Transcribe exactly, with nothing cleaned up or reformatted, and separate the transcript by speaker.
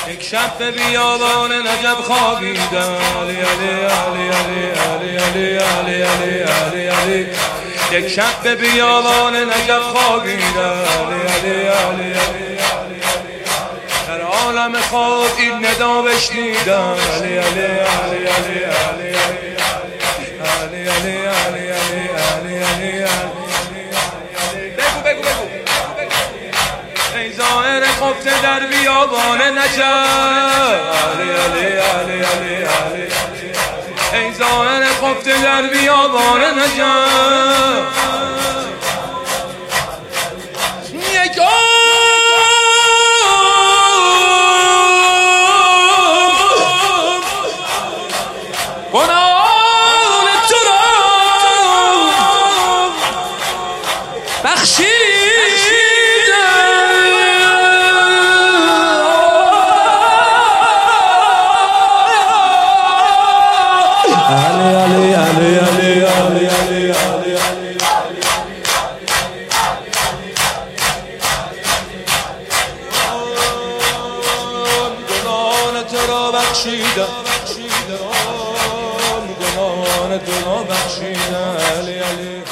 Speaker 1: یک شب به بیابان نجف خوابیدم، علی علی علی علی علی علی علی علی علی. یک شب به بیابان نجف خوابیدم، علی علی علی علی علی. در عالم خواب این ندا بشنیدم، علی علی علی علی علی علی علی علی علی علی علی. بگو بگو بگو ای ظاهر خفته در بیابان نجف، علی علی علی علی علی. ای ظاهر خفته در بیابان نجف، یک گناهان تو را بخشیدم. علی علی علی علی علی علی علی علی. گناهان تو را بخشیدم، گناهان تو را بخشیدم، علی علی.